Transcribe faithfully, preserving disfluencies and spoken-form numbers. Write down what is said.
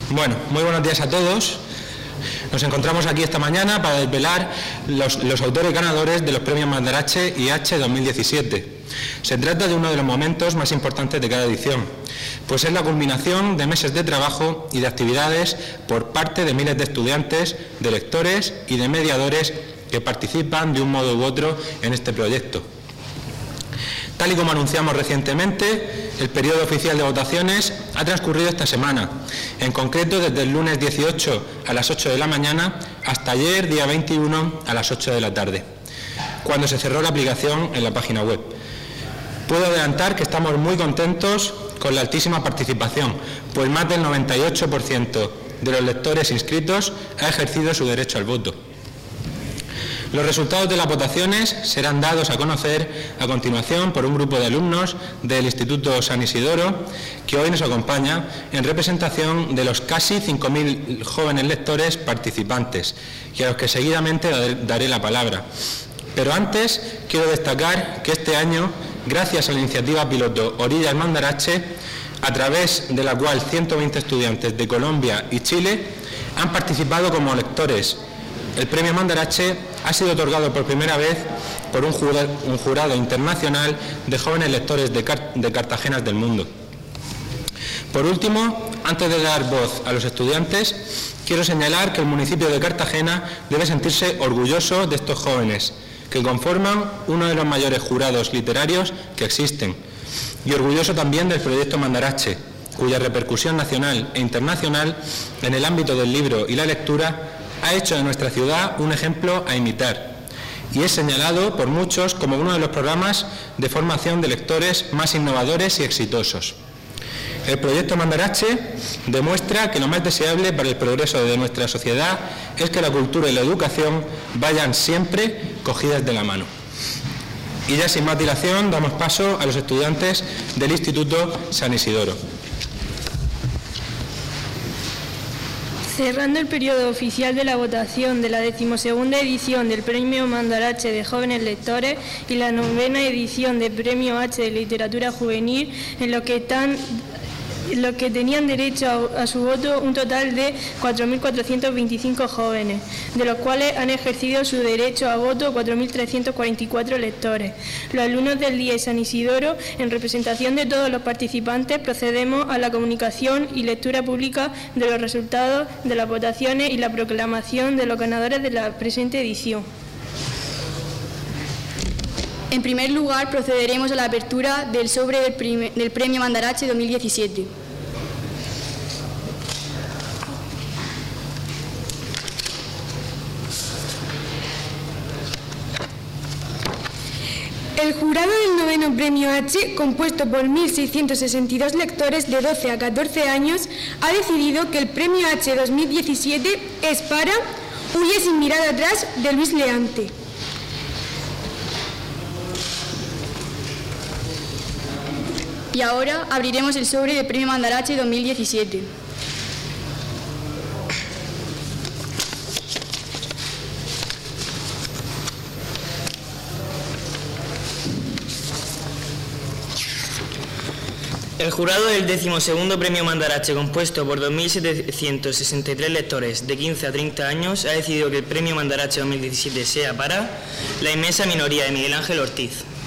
Bueno, muy buenos días a todos. Nos encontramos aquí esta mañana para desvelar los, los autores ganadores de los premios Mandarache y H dos mil diecisiete. Se trata de uno de los momentos más importantes de cada edición, pues es la culminación de meses de trabajo y de actividades por parte de miles de estudiantes, de lectores y de mediadores que participan de un modo u otro en este proyecto. Tal y como anunciamos recientemente, el periodo oficial de votaciones ha transcurrido esta semana, en concreto desde el lunes dieciocho a las ocho de la mañana hasta ayer, día veintiuno, a las ocho de la tarde, cuando se cerró la aplicación en la página web. Puedo adelantar que estamos muy contentos con la altísima participación, pues más del noventa y ocho por ciento de los lectores inscritos ha ejercido su derecho al voto. Los resultados de las votaciones serán dados a conocer a continuación por un grupo de alumnos del Instituto San Isidoro que hoy nos acompaña en representación de los casi cinco mil jóvenes lectores participantes y a los que seguidamente daré la palabra. Pero antes quiero destacar que este año, gracias a la iniciativa piloto Orillas Mandarache, a través de la cual ciento veinte estudiantes de Colombia y Chile han participado como lectores, el premio Mandarache ha sido otorgado por primera vez por un jurado, un jurado internacional de jóvenes lectores de, Car de Cartagenas del mundo. Por último, antes de dar voz a los estudiantes, quiero señalar que el municipio de Cartagena debe sentirse orgulloso de estos jóvenes, que conforman uno de los mayores jurados literarios que existen, y orgulloso también del proyecto Mandarache, cuya repercusión nacional e internacional en el ámbito del libro y la lectura ha hecho de nuestra ciudad un ejemplo a imitar y es señalado por muchos como uno de los programas de formación de lectores más innovadores y exitosos. El proyecto Mandarache demuestra que lo más deseable para el progreso de nuestra sociedad es que la cultura y la educación vayan siempre cogidas de la mano. Y ya sin más dilación damos paso a los estudiantes del Instituto San Isidoro. Cerrando el periodo oficial de la votación de la decimosegunda edición del Premio Mandarache de Jóvenes Lectores y la novena edición del Premio H de Literatura Juvenil, en lo que están los que tenían derecho a, a su voto un total de cuatro mil cuatrocientos veinticinco jóvenes, de los cuales han ejercido su derecho a voto cuatro mil trescientos cuarenta y cuatro lectores. Los alumnos del D I E San Isidoro, en representación de todos los participantes, procedemos a la comunicación y lectura pública de los resultados de las votaciones y la proclamación de los ganadores de la presente edición. En primer lugar, procederemos a la apertura del sobre del, prime, del Premio Mandarache dos mil diecisiete. El jurado del noveno Premio H, compuesto por mil seiscientos sesenta y dos lectores de doce a catorce años, ha decidido que el Premio H dos mil diecisiete es para Huye sin mirar atrás, de Luis Leante. Y ahora abriremos el sobre del Premio Mandarache dos mil diecisiete. El jurado del decimosegundo Premio Mandarache, compuesto por dos mil setecientos sesenta y tres lectores de quince a treinta años, ha decidido que el Premio Mandarache dos mil diecisiete sea para la inmensa minoría de Miguel Ángel Ortiz.